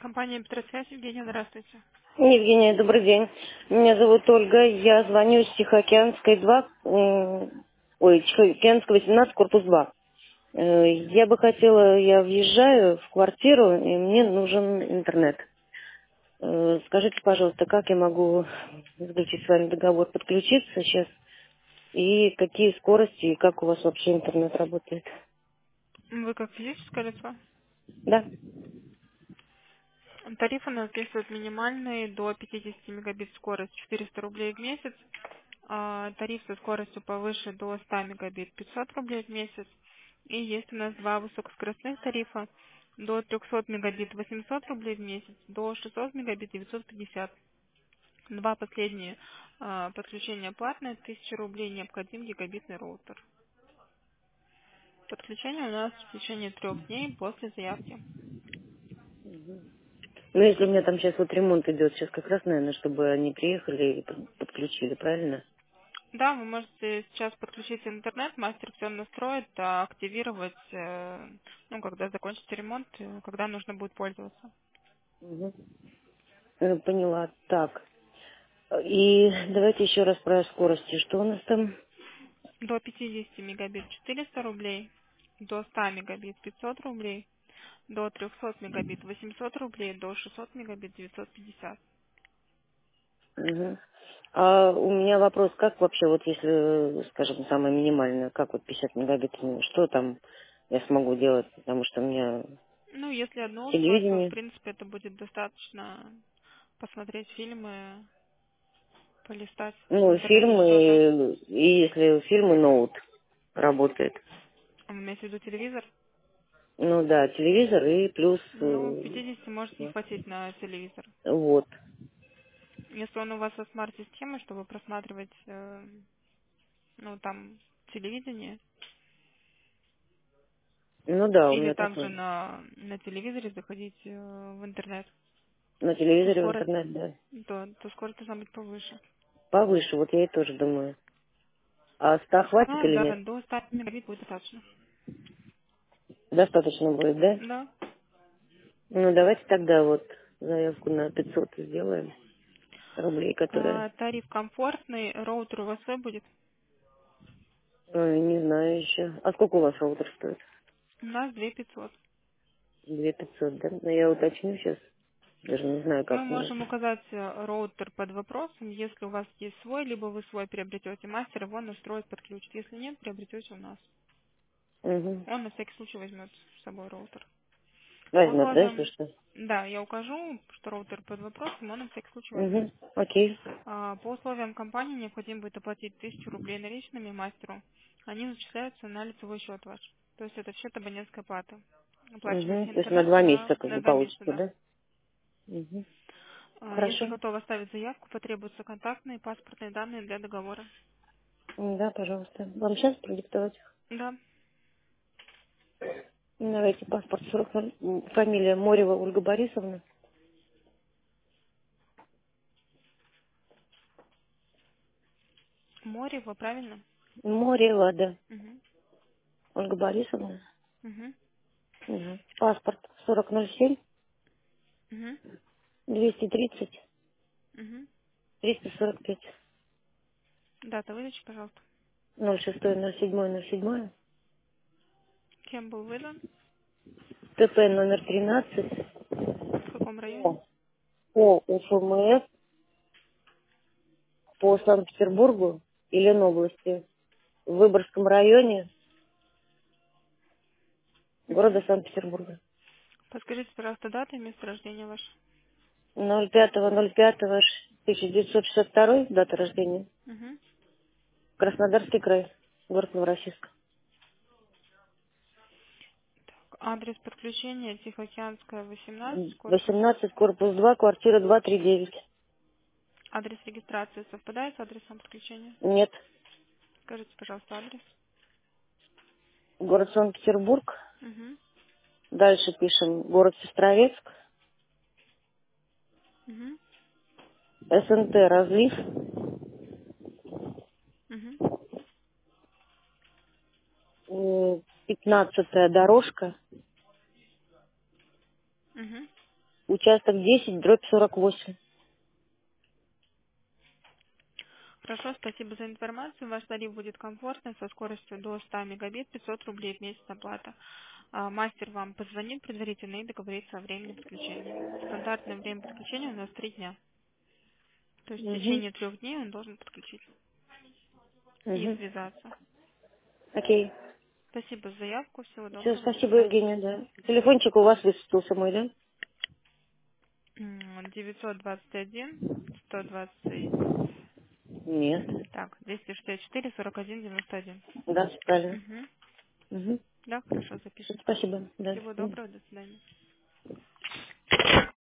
Компания Петросвязь, Евгения, здравствуйте. Евгения, добрый день. Меня зовут Ольга. Я звоню с Тихоокеанской 2, Тихоокеанской 18, корпус 2. Я бы хотела, я въезжаю в квартиру, и мне нужен интернет. Скажите, пожалуйста, как я могу заключить с вами договор, подключиться сейчас, и какие скорости, и как у вас вообще интернет работает? Вы как физическое лицо? Да. Тариф у нас действует минимальный до 50 мегабит скорость, 400 рублей в месяц. Тариф со скоростью повыше до 100 мегабит, 500 рублей в месяц. И есть у нас два высокоскоростных тарифа. До 300 мегабит 800 рублей в месяц, до 600 мегабит 950. Два последние подключения платные, 1000 рублей, необходим гигабитный роутер. Подключение у нас в течение 3 дней после заявки. Ну, если у меня там сейчас вот ремонт идет, сейчас как раз, наверное, чтобы они приехали и подключили, правильно? Да, вы можете сейчас подключить интернет, мастер все настроит, активировать, ну, когда закончите ремонт, когда нужно будет пользоваться. Мгм. Поняла. Так. И давайте еще раз про скорости. Что у нас там? До 50 мегабит 400 рублей, до 100 мегабит 500 рублей, до 300 мегабит 800 рублей, до 600 мегабит 950. Мгм. А у меня вопрос, как вообще, вот если, скажем, самое минимальное, как вот 50 мегабит, что там я смогу делать? Потому что у меня Ну, если одно устройство, в телевидение, принципе, это будет достаточно посмотреть фильмы, полистать в ну, интернете что-то. фильмы, и если фильмы ноут работает. Вы имеете в виду телевизор? Ну да, телевизор и плюс, Ну, 50 может не хватить на телевизор. вот. Если он у вас со смарт-системой, чтобы просматривать, ну, там, телевидение, Ну да, у или меня также такой. на телевизоре заходить в интернет, На то телевизоре в скорость, интернет, да. то скорость должна быть повыше. Повыше, вот я и тоже думаю. А 100 хватит А, или да, нет? до 100 мегабит будет достаточно. Достаточно будет, да? Да. Ну, давайте тогда вот заявку на 500 сделаем рублей, которая, Тариф комфортный, роутер у вас свой будет. ой, не знаю еще. А сколько у вас роутер стоит? У нас 2500. 2500, да? Ну, я уточню сейчас. Даже не знаю, Мы как у нас. можем указать роутер под вопросом, если у вас есть свой, либо вы свой приобретете, мастер его настроит, подключит. Если нет, приобретете у нас. Угу. Он на всякий случай возьмет с собой роутер. По Возьмет, да, если условиям, что? да, я укажу, что роутер под вопросом, он на всякий случай возьмет. Угу. Окей. По условиям компании необходимо будет оплатить 1000 рублей наличными мастеру. Они зачисляются на лицевой счет ваш. То есть это счет абонентской платы. Угу. Оплачиваете То есть на интернет 2 месяца как на бы 2 месяца, получится, да. да? Угу. Если Хорошо. готовы оставить заявку, потребуются контактные и паспортные данные для договора. Да, пожалуйста. Вам сейчас продиктовать? Да, Давайте паспорт 40, фамилия Морева Ольга Борисовна. Морева, правильно? Морева, да. Угу. Ольга Борисовна. Угу. Угу. Паспорт 4007 Угу. 230 Угу. 345 Дата выдачи, пожалуйста. 06.07.07. Кем был выдан? ТП номер 13 В каком районе? по УФМС по Санкт-Петербургу и Ленобласти в Выборгском районе Угу. города Санкт-Петербурга. Подскажите, пожалуйста, дату и место рождения ваше. 05.05.1962 дата рождения. Угу. Краснодарский край, город Новороссийск. Адрес подключения Тихоокеанская, 18, корпус. 18, корпус 2, квартира 239. Адрес регистрации совпадает с адресом подключения? Нет, Скажите, пожалуйста, адрес. город Санкт-Петербург. Угу. Дальше пишем город Сестрорецк. Угу. СНТ Разлив. Угу. 15-я дорожка. Угу. Участок 10/48. Хорошо, спасибо за информацию. Ваш тариф будет комфортный, со скоростью до 100 мегабит, 500 рублей в месяц оплата. Мастер вам позвонит предварительно и договорится о времени подключения. Стандартное время подключения у нас 3 дня. То есть в Угу. течение 3 дней он должен подключить и Угу. связаться. Окей. Спасибо за заявку. Всего Все, доброго. До спасибо, свидания. Евгения, да. Телефончик у вас высветился мой, да? 921 120. Нет. Так, 264 41 91. Да, всё правильно. Угу. Угу. Да, хорошо, Всё, запишите. спасибо, да. Всего Мгм. доброго, до свидания.